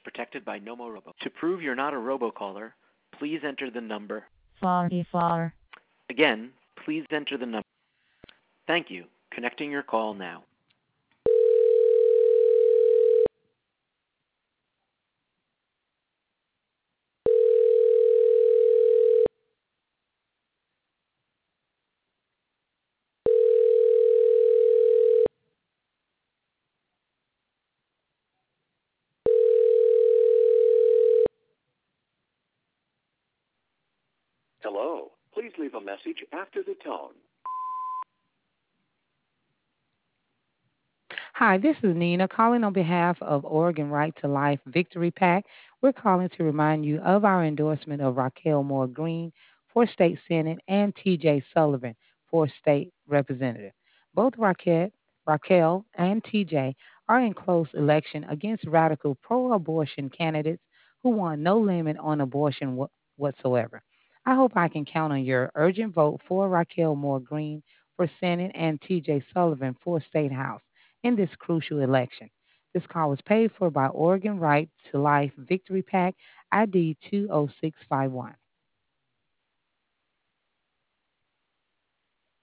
protected by Nomorobo. To prove you're not a robocaller, please enter the number. 44. Again, please enter the number. Thank you. Connecting your call now. Hello. Please leave a message after the tone. Hi, this is Nina calling on behalf of Oregon Right to Life Victory PAC. We're calling to remind you of our endorsement of Raquel Moore Green for State Senate and TJ Sullivan for State Representative. Both Raquel and TJ are in close election against radical pro-abortion candidates who want no limit on abortion whatsoever. I hope I can count on your urgent vote for Raquel Moore Green for Senate and TJ Sullivan for State House in this crucial election. This call was paid for by Oregon Right to Life Victory PAC ID 20651.